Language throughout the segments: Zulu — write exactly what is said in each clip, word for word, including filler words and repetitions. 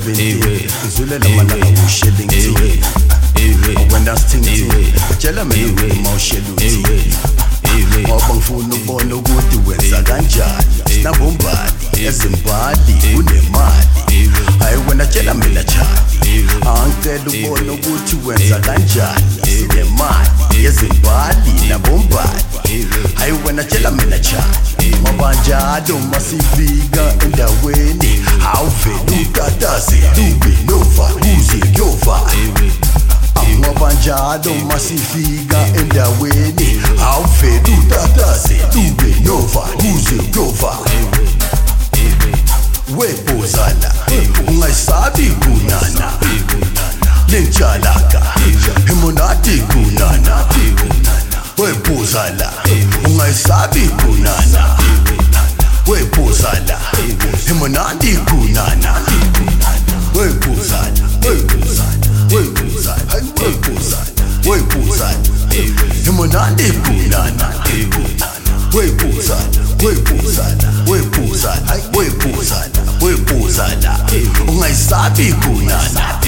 seventeen Izulela malanga ushelling tea When that's ting ting Tshela mina mawusheluthi Ngoba ngifuna ukubona ukuthi wenza kanjani Sinabombali ezimbali unemali Hayi wena tshela mina chali Angicela ukubona ukuthi wenza kanjani Sinemali ezimbali nabombali Hayi wena tshela mina chali Ngoba njalo masifika endaweni Awuvele ukataze Dube nova kuze kuyova Ngoba njalo masifika endaweni Awuvele utataze Dube nova kuze kuyova Webhozala ungayisabi kunana Lentshalaka emonati kunana Webhozala ungayisabi kunana Webhozala emonati kunana Webhozala Webhozala Webhozala Webhozala Webhozala emonati kunana Webhozala Webhozala Webhozala Webhozala Webhozala ungayisabi kunana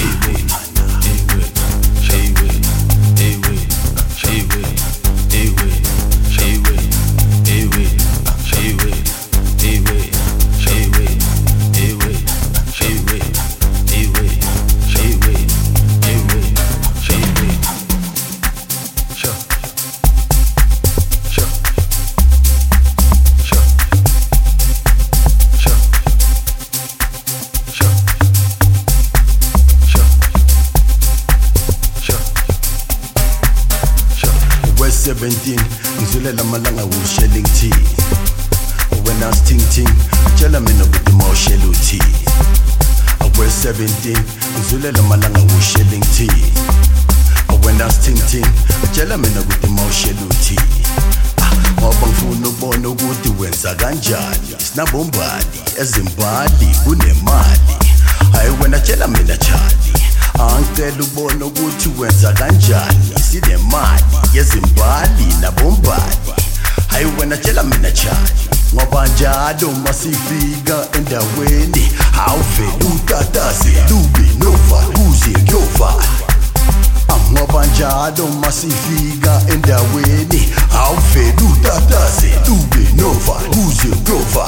seventeen Ngizulela malanga ushelling tea When I was ting ting Tshela mina ukuthi mawusheluthi Awe seventeen Ngizulela malanga ushelling tea When I was ting ting Tshela mina ukuthi mawusheluthi Ngoba ngifuna ukubona ukuthi wenza kanjani Sinabombali ezimbali unemali Hayi wena tshela mina chali Angicela ukubona ukuthi wenza kanjani Sinemali yezimbali nabombali Hayi wena tshela mina chali Ngoba njalo masifika endaweni Awuvele utataze Dube nova kuze kuyova Ngoba njalo masifika endaweni Awuvele utataze Dube nova kuze kuyova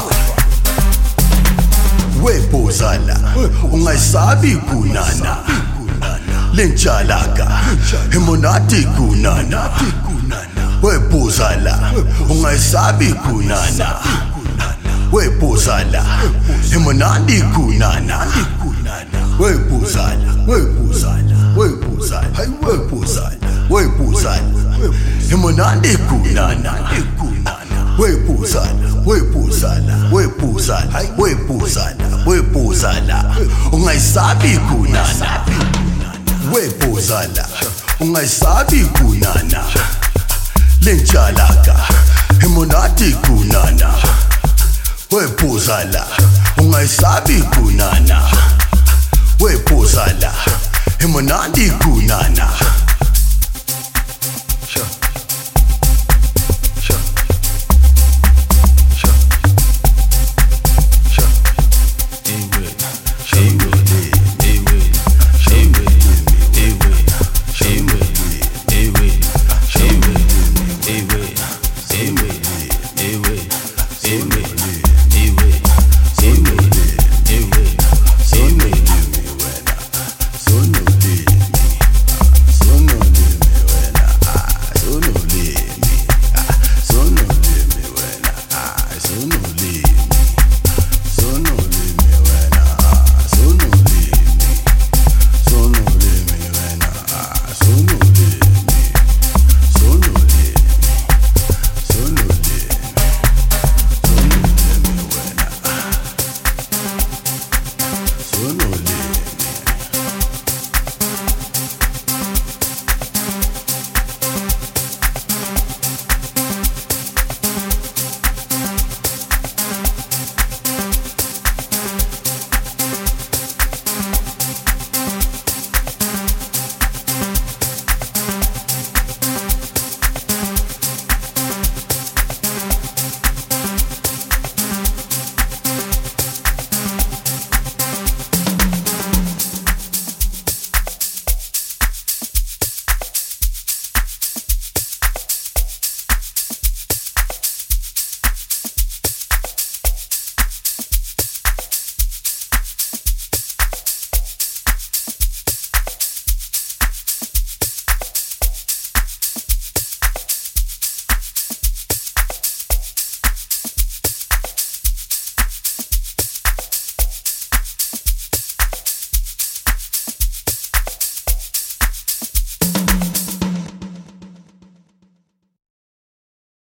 Webhozala ungayisabi kunana Lentshalaka emonati kunana Webhozala ungayisabi kunana Webhozala emonati kunana Webhozala Webhozala Webhozala Hayi webhozala Webhozala emonati kunana Webhozala Webhozala Webhozala Webhozala Webhozala ungayisabi kunana Webhozala ungayisabi kunana Lentshalaka emonati kunana Webhozala ungayisabi kunana Webhozala emonati kunana